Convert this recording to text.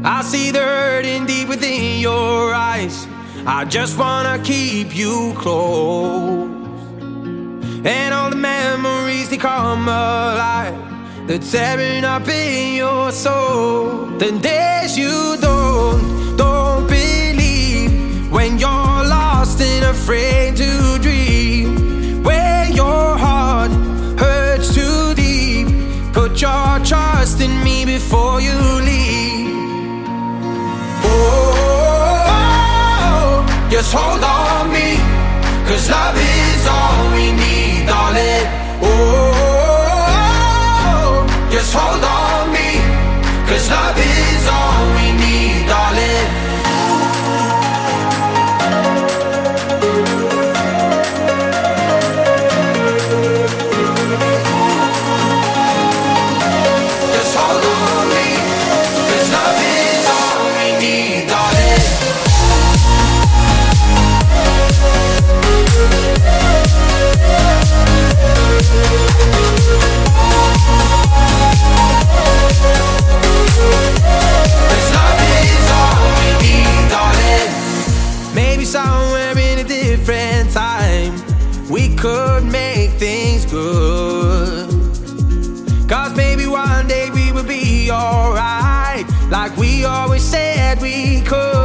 I see the hurting deep within your eyes. I just wanna keep you close. And all the memories, they come alive. They're tearing up in your soul. The days you don't believe, when you're lost and afraid to dream, where your heart hurts too deep. Put your trust in me before you leave. Oh, just hold on me, 'cause love is all we need, darling. Oh, just hold on me, 'cause love is all we need, darling. Just hold on me, 'cause love is all we need, darling. Maybe somewhere in a different time we could make things good. 'Cause maybe one day we will be alright, like we always said we could.